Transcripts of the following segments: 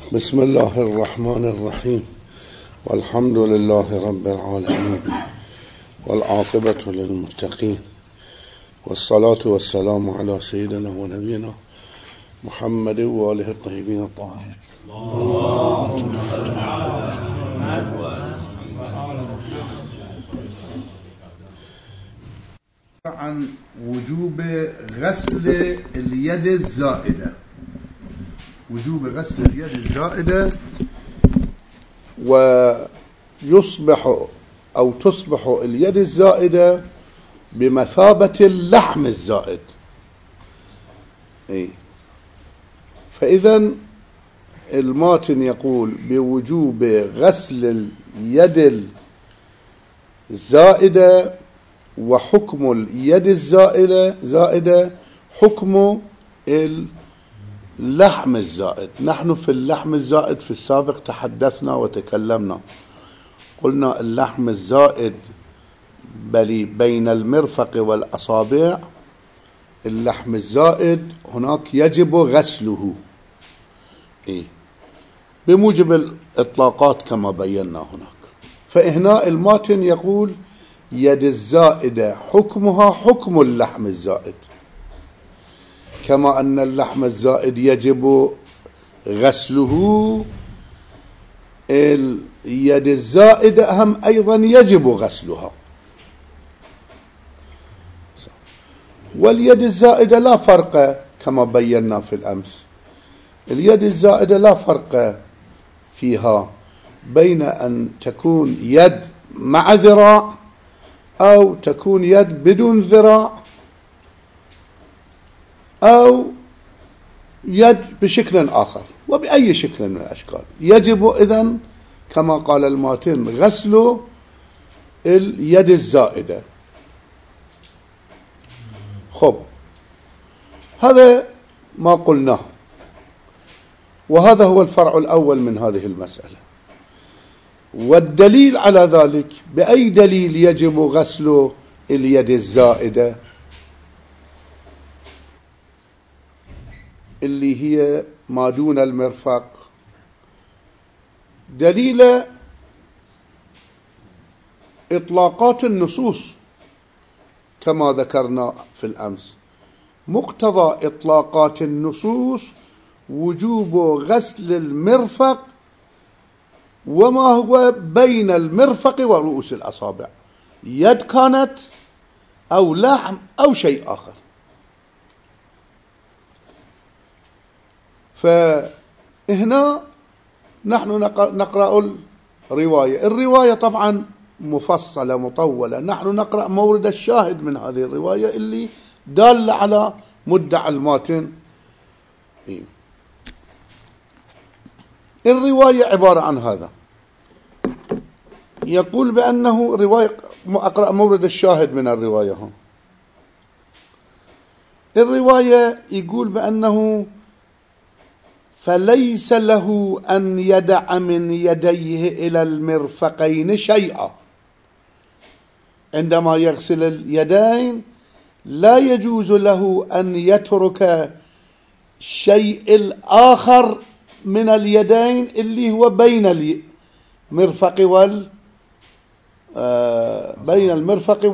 بسم الله الرحمن الرحيم والحمد لله رب العالمين والعاقبة للمتقين والصلاة والسلام على سيدنا ونبينا محمد وآله الطيبين الطاهرين. عن وجوب غسل اليد الزائدة، وجوب غسل اليد الزائدة، ويصبح أو تصبح اليد الزائدة بمثابة اللحم الزائد. فإذا الماتن يقول بوجوب غسل اليد الزائدة، وحكم اليد الزائدة حكم اللحم الزائد. نحن في اللحم الزائد في السابق تحدثنا وتكلمنا، قلنا اللحم الزائد بين المرفق والأصابع، اللحم الزائد هناك يجب غسله بموجب الإطلاقات كما بينا هناك. فهنا الماتن يقول يد الزائدة حكمها حكم اللحم الزائد، كما أن اللحم الزائد يجب غسله، اليد الزائدة هم أيضا يجب غسلها. واليد الزائدة لا فرق كما بينا في الأمس، اليد الزائدة لا فرق فيها بين أن تكون يد مع ذراع أو تكون يد بدون ذراع أو يد بشكل آخر، وبأي شكل من الأشكال يجب إذن كما قال الماتن غسل اليد الزائدة. خب، هذا ما قلناه، وهذا هو الفرع الأول من هذه المسألة. والدليل على ذلك، بأي دليل يجب غسل اليد الزائدة اللي هي ما دون المرفق؟ دليل إطلاقات النصوص كما ذكرنا في الأمس. مقتضى إطلاقات النصوص وجوب غسل المرفق وما هو بين المرفق ورؤوس الأصابع، يد كانت أو لحم أو شيء آخر. فهنا نحن نقرأ الرواية طبعا مفصلة مطولة، نحن نقرأ مورد الشاهد من هذه الرواية اللي دالة على مدعى الماتن. الرواية عبارة عن هذا، يقول بأنه رواية، أقرأ مورد الشاهد من الرواية. الرواية يقول بأنه فليس له أن يدع من يديه إلى المرفقين شيئا. عندما يغسل اليدين لا يجوز له أن يترك شيء الآخر من اليدين اللي هو بين المرفق بين المرفق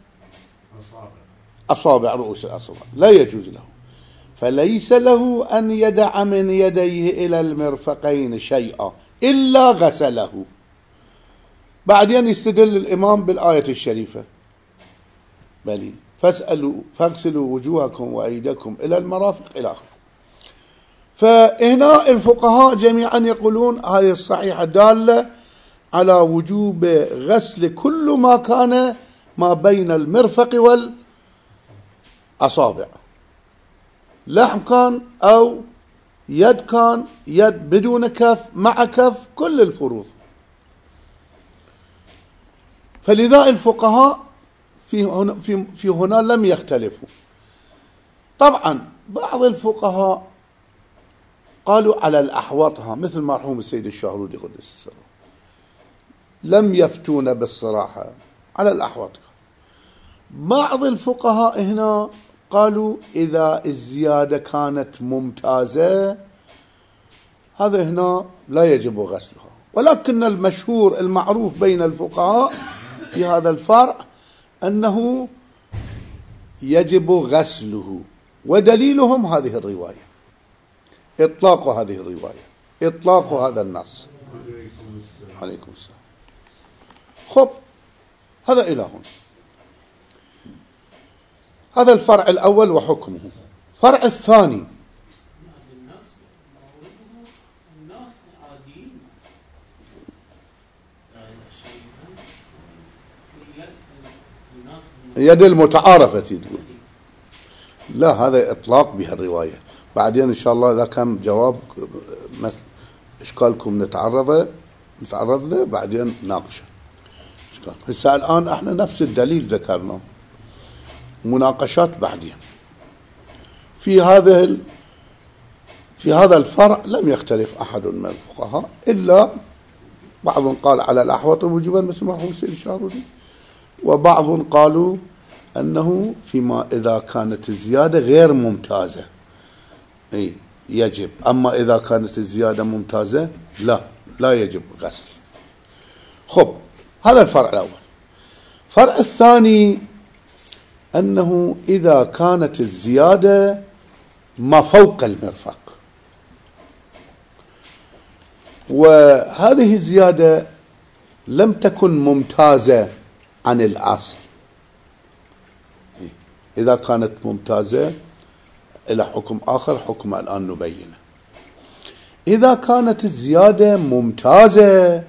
والأصابع، رؤوس الأصابع، لا يجوز له. فليس له أن يدع من يديه إلى المرفقين شيئا إلا غسله. بعدين يستدل الإمام بالآية الشريفة بل فاغسلوا وجوهكم وأيديكم إلى المرافق إلى آخره. فهنا الفقهاء جميعا يقولون هذه الصحيحة دالة على وجوب غسل كل ما كان ما بين المرفق والأصابع، لحم كان أو يد كان، يد بدون كف مع كف، كل الفروض. فلذا الفقهاء في هنا لم يختلفوا. طبعا بعض الفقهاء قالوا على الأحوطها، مثل مرحوم السيد الشهرودي قدس السر، لم يفتون بالصراحة على الأحوطها. بعض الفقهاء هنا قالوا إذا الزيادة كانت ممتازة هذا هنا لا يجب غسلها، ولكن المشهور المعروف بين الفقهاء في هذا الفرع أنه يجب غسله، ودليلهم هذه الرواية، إطلاق هذه الرواية، إطلاق هذا النص. عليكم السلام. خب، هذا إلى هنا. هذا الفرع الأول وحكمه. فرع الثاني يد المتعارفة تقول. لا، هذا إطلاق بها الرواية. بعدين إن شاء الله إذا كان جواب إشكالكم نتعرض له، بعدين ناقشه إشكال. هسه الآن احنا نفس الدليل ذكرنا، مناقشات بعدين. في هذا الفرع لم يختلف أحد من الفقهاء، إلا بعض قال على الأحوط وجوبا مثل ما هو سيد الشارودي، وبعض قالوا أنه فيما إذا كانت الزيادة غير ممتازة يجب، أما إذا كانت الزيادة ممتازة لا يجب غسل. خب، هذا الفرع الأول. الفرع الثاني أنه إذا كانت الزيادة ما فوق المرفق، وهذه الزيادة لم تكن ممتازة عن الأصل. إذا كانت ممتازة إلى حكم آخر، حكم الآن نبينه. إذا كانت الزيادة ممتازة،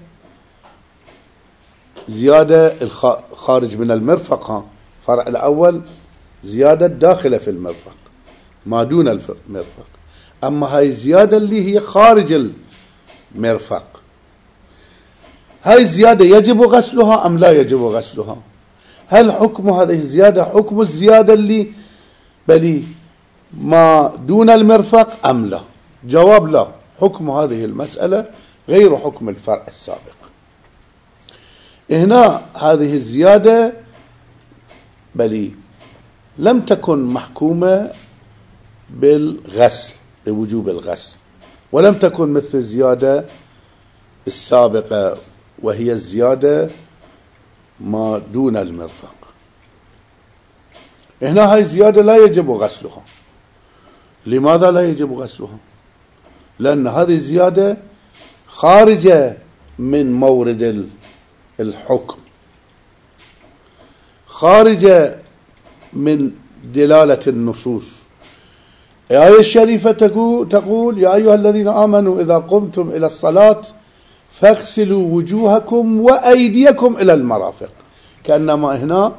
زيادة خارج من المرفق، فرع الأول زيادة داخلة في المرفق ما دون المرفق، أما هاي الزيادة اللي هي خارج المرفق، هاي الزيادة يجب غسلها أم لا يجب غسلها؟ هل حكم هذه الزيادة حكم الزيادة اللي بلي ما دون المرفق أم لا؟ جواب لا، حكم هذه المسألة غير حكم الفرع السابق. هنا هذه الزيادة بلي لم تكن محكومة بالغسل، بوجوب الغسل، ولم تكن مثل الزيادة السابقة وهي الزيادة ما دون المرفق. هنا هاي الزيادة لا يجب غسلها. لماذا لا يجب غسلها؟ لأن هذه الزيادة خارجة من مورد الحكم، خارجة من دلالة النصوص. الآية الشريفة تقول يا أيها الذين آمنوا إذا قمتم إلى الصلاة فاغسلوا وجوهكم وأيديكم إلى المرافق. كأنما هنا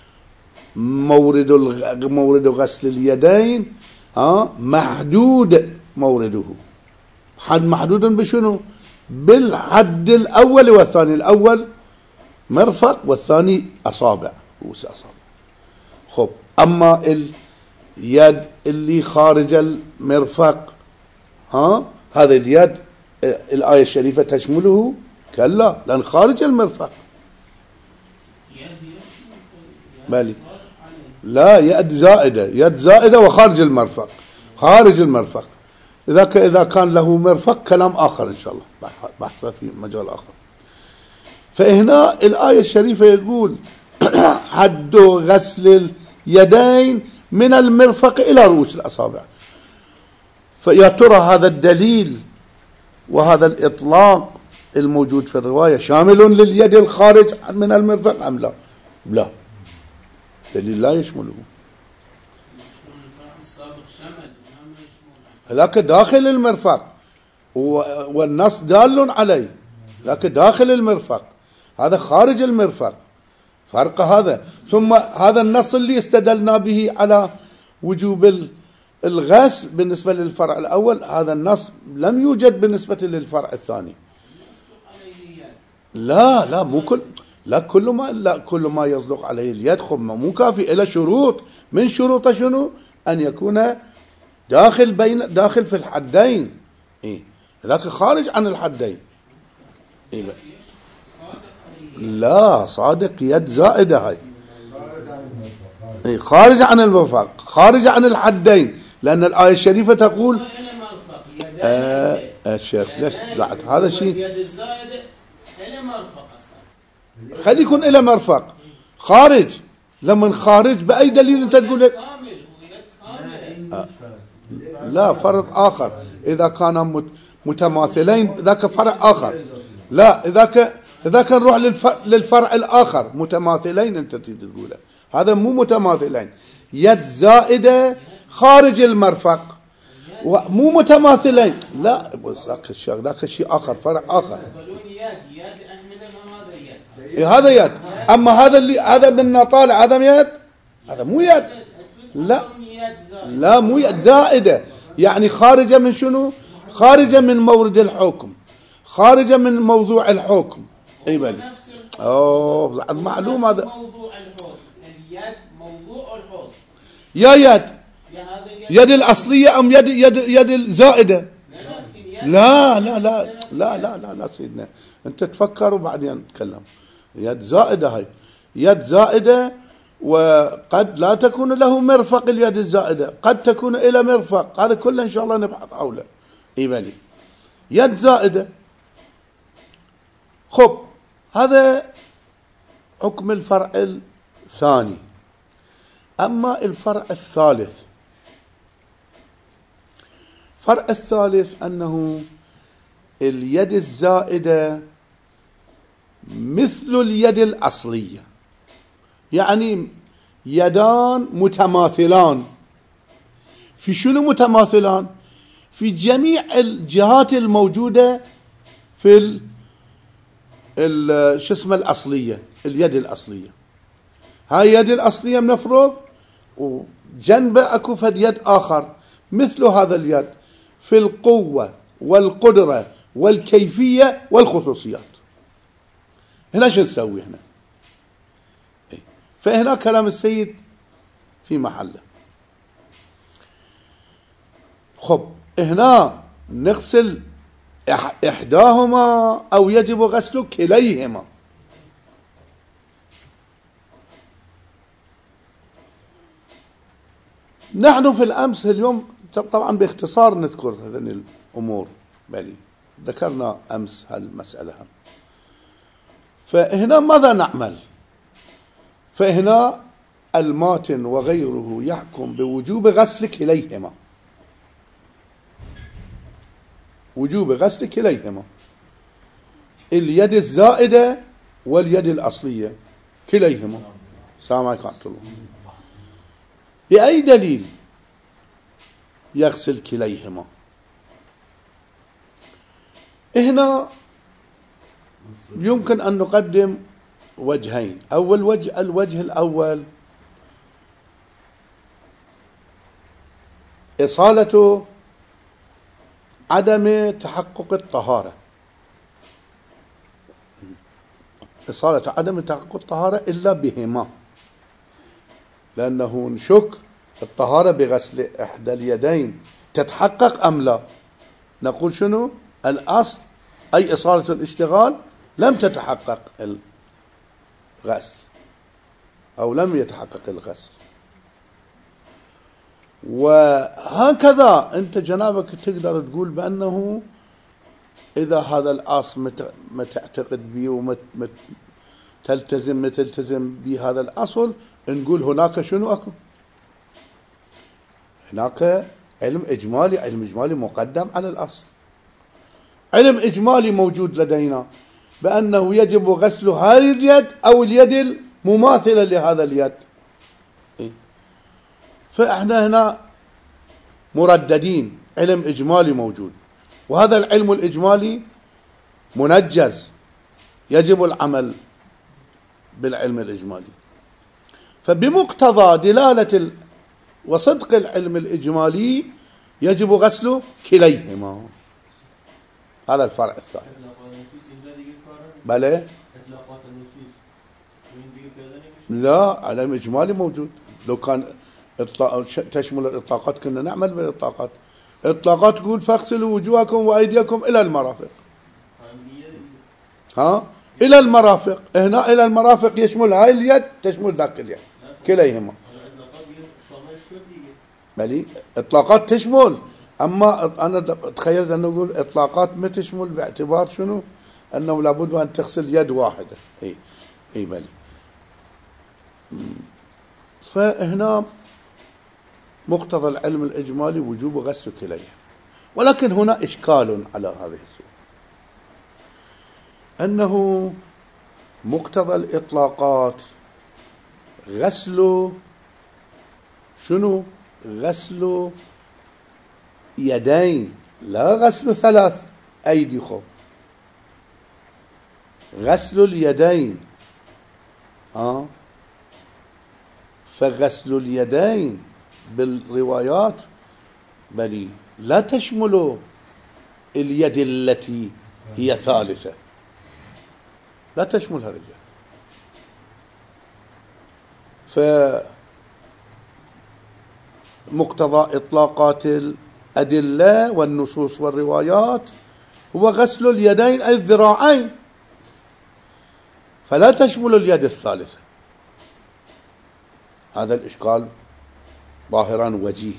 مورد غسل اليدين محدود مورده، محدود بشنو؟ بالحد الأول والثاني. الأول مرفق والثاني أصابع، رؤوس أصابع. خب، أما اليد اللي خارج المرفق هذا اليد الآية الشريفة تشمله؟ كلا، لأن خارج المرفق. بالي لا، يد زائدة وخارج المرفق، خارج المرفق. إذا كان له مرفق كلام آخر إن شاء الله، بحث في مجال آخر. فهنا الآية الشريفة يقول حد غسل اليدين من المرفق إلى رؤوس الأصابع. فيا ترى هذا الدليل وهذا الإطلاق الموجود في الرواية شامل لليد الخارج من المرفق أم لا؟ لا، دليل لا يشمله. ذاك داخل المرفق والنص دال عليه، ذاك داخل المرفق، هذا خارج المرفق، فرق هذا. ثم هذا النص اللي استدلنا به على وجوب الغسل بالنسبة للفرع الأول، هذا النص لم يوجد بالنسبة للفرع الثاني. لا مو كل ما يصدق عليه اليد خب مو كافي، إلى شروط. من شروط شنو؟ أن يكون داخل في الحدين. ذاك خارج عن الحدين. لا، صادق يد زائدة هاي، خارج عن المرفق، خارج عن الحدين، لأن الآية الشريفة تقول الشيخ ليش قاعد هذا شيء اليد الزائدة إلى مرفق أصلا. خلي يكون إلى مرفق خارج. لما خارج بأي دليل أنت تقول كامل ويد كاملة. لا فرض آخر إذا كان متماثلين ذاك فرع آخر. لا إذا كان نروح للفرع الآخر متماثلين أنت تقوله هذا مو متماثلين. يد زائدة خارج المرفق مو متماثلين. لا بس ذاك الشيء آخر فرع آخر. يد أحمد ما هذا يد. هذا يد. أما هذا من طالع هذا يد. هذا مو يد. لا مو يد زائدة يعني خارجة من شنو؟ خارجة من مورد الحكم خارجة من موضوع الحكم. اي بلي معلوم هذا موضوع الحوض. اليد موضوع الحوض. يا يد الأصلية أم يد الزائدة؟ لا لا لا لا لا لا لا سيدنا أنت تفكر وبعدين نتكلم. يد زائدة هاي يد زائدة وقد لا تكون له مرفق. اليد الزائدة قد تكون إلى مرفق. هذا كله إن شاء الله نبحث حوله. اي بلي يد زائدة. خب هذا حكم الفرع الثاني. أما الفرع الثالث الفرع الثالث أنه اليد الزائدة مثل اليد الأصلية يعني يدان متماثلان. في شنو متماثلان؟ في جميع الجهات الموجودة في شو اسمه الأصلية. اليد الأصلية هاي يد الأصلية بنفرض وجنبه أكو فد يد آخر مثل هذا اليد في القوة والقدرة والكيفية والخصوصيات. هنا شو نسوي هنا؟ فهنا كلام السيد في محله. خب هنا نغسل إحداهما أو يجب غسل كليهما. نحن في الأمس اليوم طبعا باختصار نذكر هذه الأمور بلي ذكرنا أمس هالمسألة. فهنا ماذا نعمل؟ فهنا الماتن وغيره يحكم بوجوب غسل كليهما. وجوب غسل كليهما اليد الزائدة واليد الأصلية كليهما. السلام عليكم ورحمة الله. بأي دليل يغسل كليهما؟ هنا يمكن أن نقدم وجهين. أول وجه الوجه الأول إصالة عدم تحقق الطهارة. إصالة عدم تحقق الطهارة إلا بهما لأنه نشك الطهارة بغسل إحدى اليدين تتحقق أم لا. نقول شنو الأصل أي إصالة الاشتغال لم تتحقق الغسل أو لم يتحقق الغسل. وهكذا أنت جنابك تقدر تقول بأنه إذا هذا الأصل ما تعتقد به وما تلتزم بهذا الأصل نقول هناك شنو أكو؟ هناك علم إجمالي. علم إجمالي مقدم على الأصل. علم إجمالي موجود لدينا بأنه يجب غسل هذه اليد أو اليد المماثلة لهذا اليد. فإحنا هنا مرددين. علم إجمالي موجود وهذا العلم الإجمالي منجز يجب العمل بالعلم الإجمالي. فبمقتضى دلالة وصدق العلم الإجمالي يجب غسل كليهما. هذا الفرع الثالث. بلى لا علم إجمالي موجود. لو كان تشمل الإطلاقات كنا نعمل بالإطلاقات. إطلاقات تقول فاغسلوا وجوهكم وأيديكم إلى المرافق. إلى المرافق. هنا إلى المرافق يشمل هاي اليد تشمل ذاك اليد كليهما. بلي إطلاقات تشمل أما أنا تخيلت أنه يقول إطلاقات ما تشمل باعتبار شنو؟ أنه لابد أن تغسل يد واحدة. أي بلي. فهنا مقتضى العلم الإجمالي وجوب غسل كليها، ولكن هنا إشكال على هذه الصورة، أنه مقتضى الإطلاقات غسل شنو؟ غسل يدين، لا غسل 3 أيدي. خب غسل اليدين فغسل اليدين بالروايات بل لا تشمل اليد التي هي ثالثة، لا تشمل هذه اليد. فمقتضى إطلاقات الأدلة والنصوص والروايات هو غسل اليدين أي الذراعين، فلا تشمل اليد الثالثة. هذا الإشكال ظاهرا وجيه.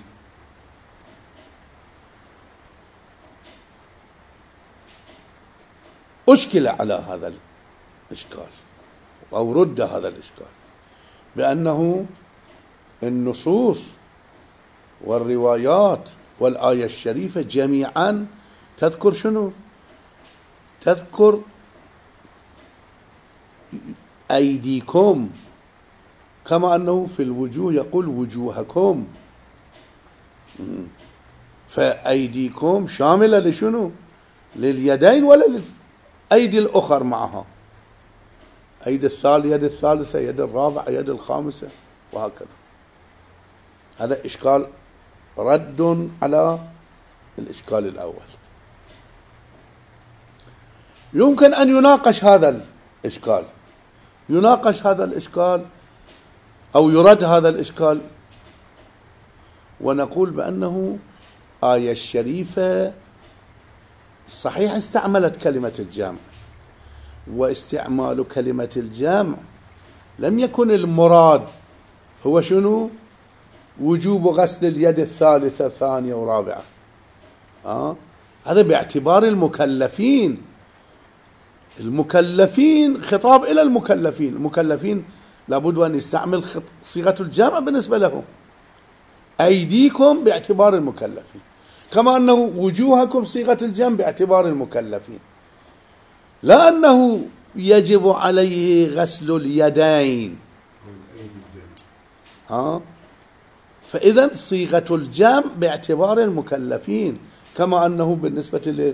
أشكل على هذا الإشكال أو رد هذا الإشكال بأنه النصوص والروايات والآية الشريفة جميعا تذكر شنو؟ تذكر أيديكم، كما أنه في الوجوه يقول وجوهكم، فأيديكم شاملة لشنو؟ لليدين ولا للأيدي الأخر معها، يد الثالثة، يد الرابعة، يد الخامسة، وهكذا. هذا إشكال رد على الإشكال الأول. يمكن أن يناقش هذا الإشكال، أو يرد هذا الإشكال، ونقول بأنه آية الشريفة صحيح استعملت كلمة الجمع، واستعمال كلمة الجمع لم يكن المراد هو شنو؟ وجوب غسل اليد الثالثة ثانية ورابعة. هذا باعتبار المكلفين، خطاب إلى المكلفين لابد أن يستعمل صيغة الجمع بالنسبة لهم. أيديكم باعتبار المكلفين، كما أنه وجوهكم صيغة الجمع باعتبار المكلفين، لا أنه يجب عليه غسل اليدين. فإذا صيغة الجمع باعتبار المكلفين، كما أنه بالنسبة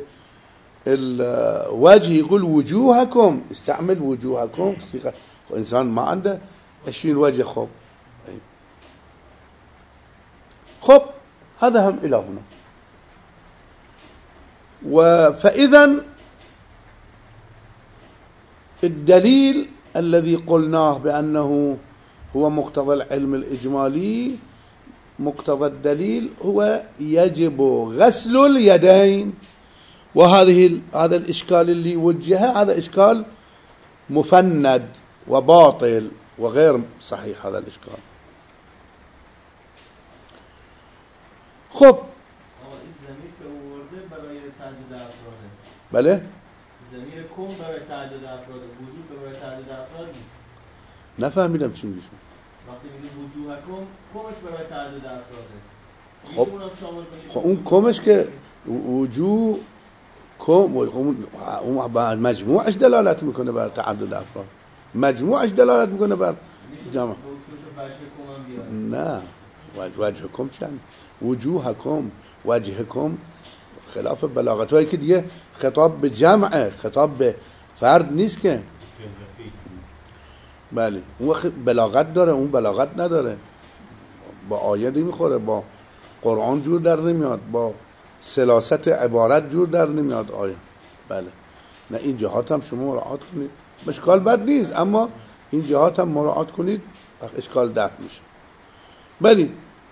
للوجه يقول وجوهكم، استعمل وجوهكم صيغة. إنسان ما عنده 20 وجه. خب هذا هم إلى هنا. فإذا الدليل الذي قلناه بأنه هو مقتضى العلم الإجمالي، مقتضى الدليل هو يجب غسل اليدين. هذا الإشكال اللي وجهه هذا إشكال مفند وباطل وغير صحيح. هذا الإشكال خب بله زمیر کم برای تعدد افراد، وجود برای تعدد افراد نیست. نفهمیدم چی میگی. وقتی میگه وجوه کمش برای تعدد افراده. خب اون کمش که وجوه کم اون مجموعش دلالت میکنه بر تعدد افراد، مجموعش دلالت میکنه بر جمع. نه وجهکم چند؟ وجوهکم، وجهکم خلاف بلاغت هایی که دیگه خطاب به جمعه، خطاب به فرد نیست که. بله اون بلاغت داره، اون بلاغت نداره، با آیه میخوره، با قرآن جور در نمیاد، با سلاست عبارت جور در نمیاد آیه. بله نه این جهات هم شما مراعات کنید، اشکال بد نیست، اما این جهات هم مراعات کنید اشکال دفع میشه. بله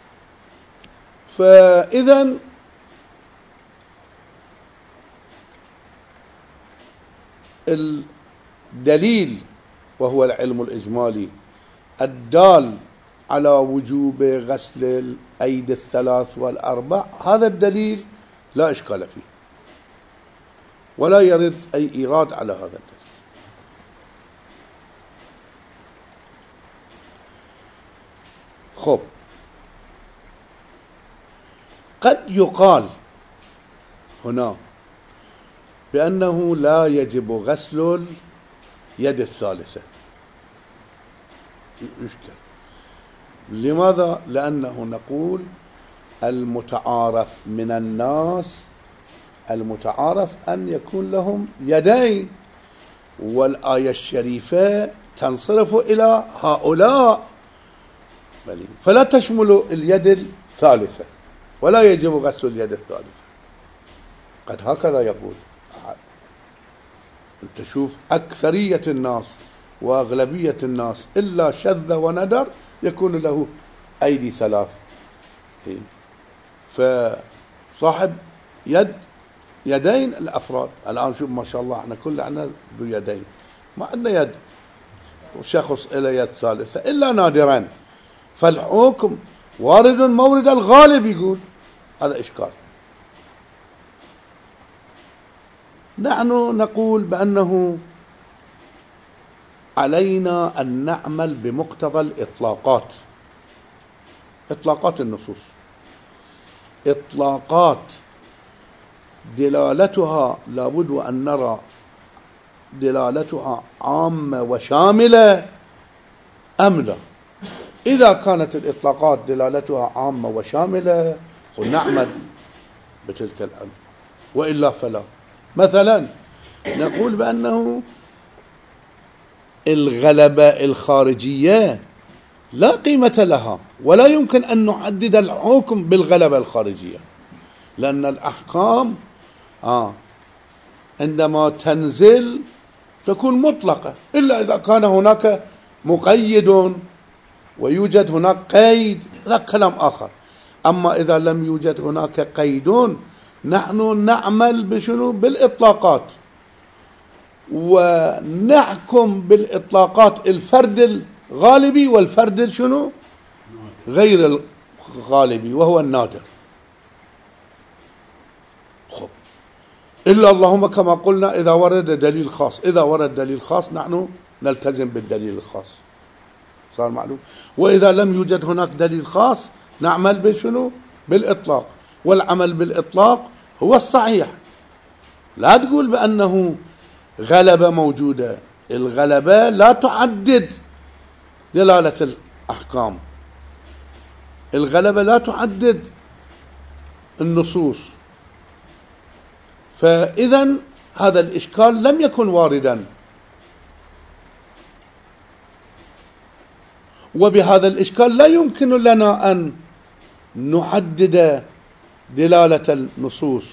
فاذا الدليل وهو العلم الإجمالي الدال على وجوب غسل الأيدي الثلاث والأربع، هذا الدليل لا إشكال فيه ولا يرد أي إيراد على هذا الدليل. خب، قد يقال هنا بأنه لا يجب غسل اليد الثالثة. يشكل. لماذا؟ لأنه نقول المتعارف من الناس، المتعارف أن يكون لهم يدين، والآية الشريفة تنصرف إلى هؤلاء، فلا تشمل اليد الثالثة، ولا يجب غسل اليد الثالثة. قد هكذا يقول. انت شوف أكثرية الناس وأغلبية الناس إلا شذ وندر يكون له أيدي ثلاث. فصاحب يدين الأفراد. الآن شوف ما شاء الله احنا كلنا ذو يدين، ما عندنا يد وشخص إلى يد ثالثة إلا نادرا. فالحكم وارد مورد الغالب، يقول هذا إشكال. نحن نقول بأنه علينا أن نعمل بمقتضى الإطلاقات، إطلاقات النصوص، إطلاقات دلالتها لابد أن نرى دلالتها عامة وشاملة أم لا. إذا كانت الإطلاقات دلالتها عامة وشاملة نعمل بتلك العلم، وإلا فلا. مثلا نقول بأنه الغلبة الخارجية لا قيمة لها، ولا يمكن أن نحدد الحكم بالغلبة الخارجية، لأن الأحكام عندما تنزل تكون مطلقة، إلا إذا كان هناك مقيد ويوجد هناك قيد، هذا كلام آخر. أما إذا لم يوجد هناك قيد نحن نعمل بشنو؟ بالإطلاقات، ونحكم بالإطلاقات الفرد الغالبي والفرد شنو؟ غير الغالبي وهو النادر. خب، إلا اللهم كما قلنا إذا ورد دليل خاص، إذا ورد دليل خاص نحن نلتزم بالدليل الخاص، صار معلوم. وإذا لم يوجد هناك دليل خاص نعمل بشنو؟ بالإطلاق. والعمل بالإطلاق هو الصحيح. لا تقول بأنه غلبة موجودة، الغلبة لا تعدد دلالة الأحكام، الغلبة لا تعدد النصوص. فإذا هذا الإشكال لم يكن واردا، وبهذا الإشكال لا يمكن لنا أن نحدد دلالة النصوص.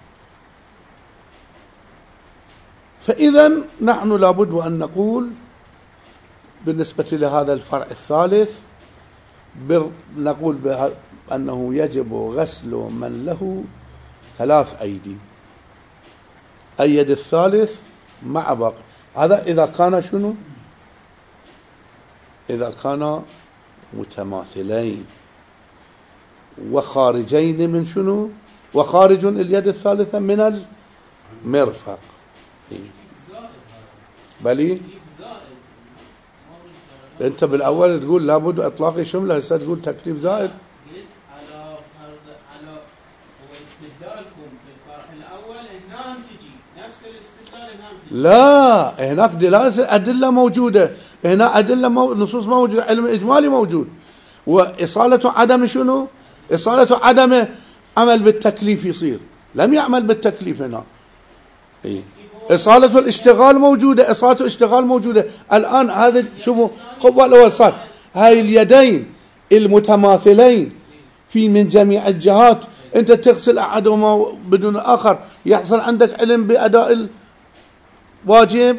فإذا نحن لابد أن نقول بالنسبة لهذا الفرع الثالث، نقول أنه يجب غسل من له 3 أيدي، اليد الثالث مع باقي. هذا إذا كان شنو؟ إذا كان متماثلين وخارجين من شنو؟ وخارج اليد الثالثة من المرفق. بلي انت بالاول تقول لابد اطلاق شمله، هسه تقول تكليف زائد. على استدلالكم في الفرح الاول هنا تجي نفس الاستدلال هنا تجي. لا، هناك دلاله ادله موجوده، هنا ادله نصوص موجوده، علم اجمالي موجود. واصاله عدم شنو؟ اصاله عدم عمل بالتكليف يصير، لم يعمل بالتكليف هنا. إصالة الاشتغال موجودة، إصالة الاشتغال موجودة. الآن هذا شوفوا خطوة الأول صار هاي اليدين المتماثلين في من جميع الجهات، أنت تغسل أحدهما بدون آخر يحصل عندك علم بأداء الواجب.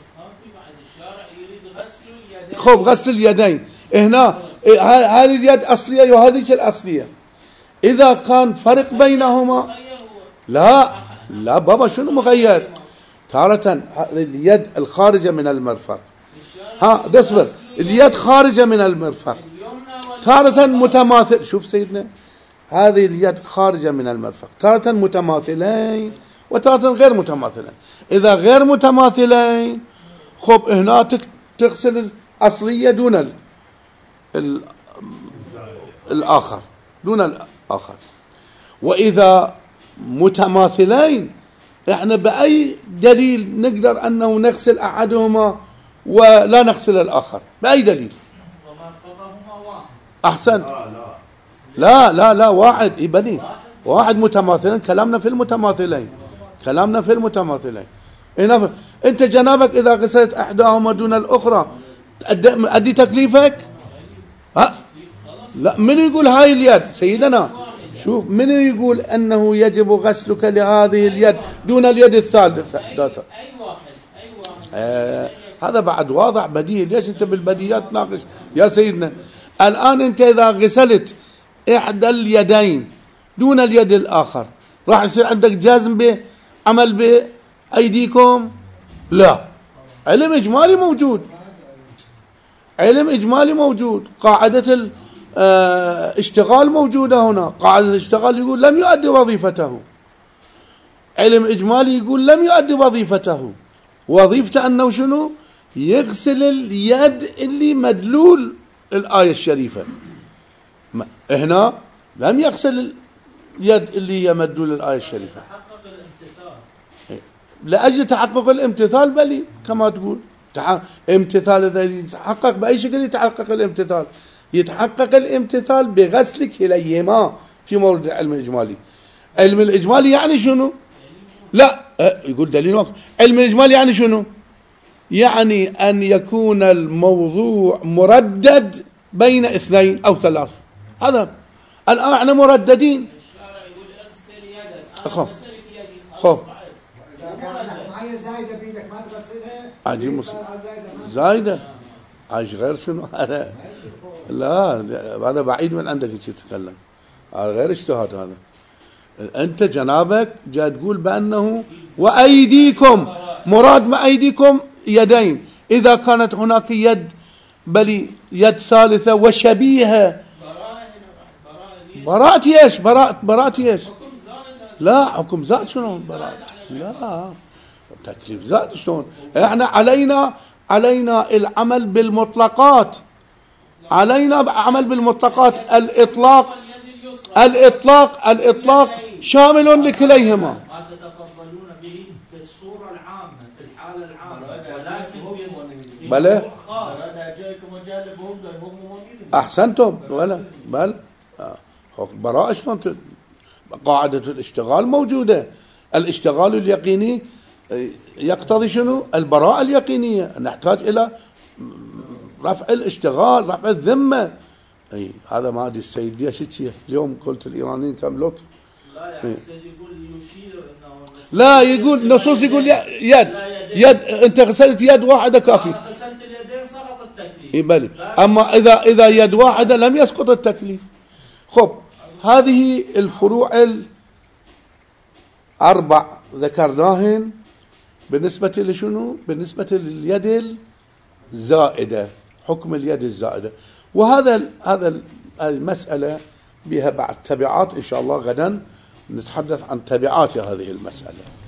خب غسل اليدين هنا، هذه اليد أصلية وهذه الأصلية. إذا كان فرق بينهما لا بابا شنو مغير؟ تارة اليد الخارجة من المرفق، اصبر، اليد خارجة من المرفق تارة متماثل. شوف سيدنا، هذه اليد خارجة من المرفق، تارة متماثلين وتارة غير متماثلين. إذا غير متماثلين خب هنا تغسل الأصلية دون الآخر، دون الآخر. وإذا متماثلين احنا بأي دليل نقدر أنه نغسل أحدهما ولا نغسل الآخر؟ بأي دليل؟ أحسن. لا لا لا، واحد يبني، واحد متماثلين. كلامنا في المتماثلين، كلامنا في المتماثلين. أنت جنابك إذا غسلت أحداهما دون الأخرى أدي تكليفك؟ ها؟ لا، من يقول هاي اليد سيدنا؟ شوف، من يقول أنه يجب غسلك لهذه اليد دون اليد الثالثة؟ أي واحد. هذا بعد واضح بديهي. ليش أنت بالبديهيات تناقش يا سيدنا؟ الآن أنت إذا غسلت إحدى اليدين دون اليد الآخر راح يصير عندك جزم بعمل بأيديكم؟ لا، علم إجمالي موجود، علم إجمالي موجود. قاعدة الاشتغال موجودة هنا. قاعدة الاشتغال يقول لم يؤدي وظيفته، علم إجمالي يقول لم يؤدي وظيفته. وظيفته أنه شنو؟ يغسل اليد اللي مدلول الآية الشريفة. هنا لم يغسل اليد اللي هي مدلول الآية الشريفة. لأجل تحقق الامتثال بلي كما تقول امتثال. إذا يتحقق بأي شكل يتحقق الامتثال؟ يتحقق الامتثال بغسل كليهما في مورد العلم الإجمالي. علم الإجمالي يعني شنو؟ لا، يقول دليل وقت. علم الإجمالي يعني شنو؟ يعني أن يكون الموضوع مردد بين اثنين أو ثلاث. هذا الآن احنا مرددين. الشارع يقول اغسل يدك، خب أنا غسلت يدي خب معي زايدة بيدك ما تغسلها؟ عجيب زايدة عايش غير شنو هذا؟ لا هذا بعيد من عندك تتكلم، هذا غير اجتهاد. هذا أنت جنابك جاء تقول بأنه وأيديكم، مراد ما أيديكم يدين. إذا كانت هناك يد بل يد ثالثة وشبيهة، براءة ايش؟ براءة ايش؟ لا حكم زائد. شنو براءة؟ لا تكليف زائد. شلون؟ احنا علينا العمل بالمطلقات، علينا عمل بالمطلقات. الإطلاق شامل لكليهما. ما تتفضلون به في الصورة العامة، في الحالة العامة، ولكن بلى خاص. أحسنتم. بل براءة شلون؟ قاعدة الاشتغال موجودة. الاشتغال اليقيني يقتضي شنو؟ البراءة اليقينية. نحتاج إلى رفع الاشتغال، رفع الذمة. أي هذا ما أدري السيد ليش اليوم قلت الإيرانيين كم لطف. لا يعني السيد يقول يشير إنه لا، يقول نصوص يقول يد أنت غسلت يد واحدة كافي. أنا غسلت اليدين سقط التكليف. بلي. أما إذا يد واحدة لم يسقط التكليف. خب هذه الفروع الأربع ذكرناهن بالنسبة لشنو؟ بالنسبة لليد الزائدة، حكم اليد الزائدة. وهذا المسألة بها بعد تبعات إن شاء الله. غدا نتحدث عن تبعات هذه المسألة.